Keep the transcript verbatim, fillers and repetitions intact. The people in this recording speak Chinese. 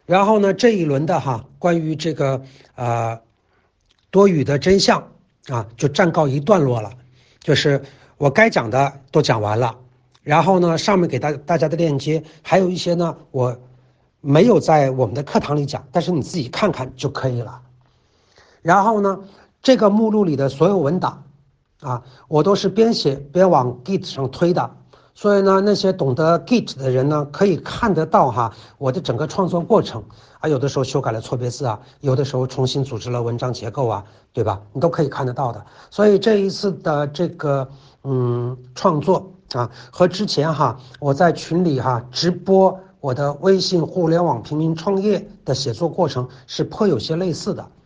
然后呢，这一轮的哈关于这个呃多语的真相啊，就暂告一段落了，就是我该讲的都讲完了。然后呢，上面给大大家的链接还有一些呢，我没有在我们的课堂里讲，但是你自己看看就可以了。然后呢，这个目录里的所有文档啊，我都是边写边往 Git 上推的。所以呢，那些懂得 Git 的人呢，可以看得到哈我的整个创作过程啊，有的时候修改了错别字啊，有的时候重新组织了文章结构啊，对吧？你都可以看得到的。所以这一次的这个嗯创作啊，和之前哈我在群里哈直播我的微信互联网平民创业的写作过程是颇有些类似的。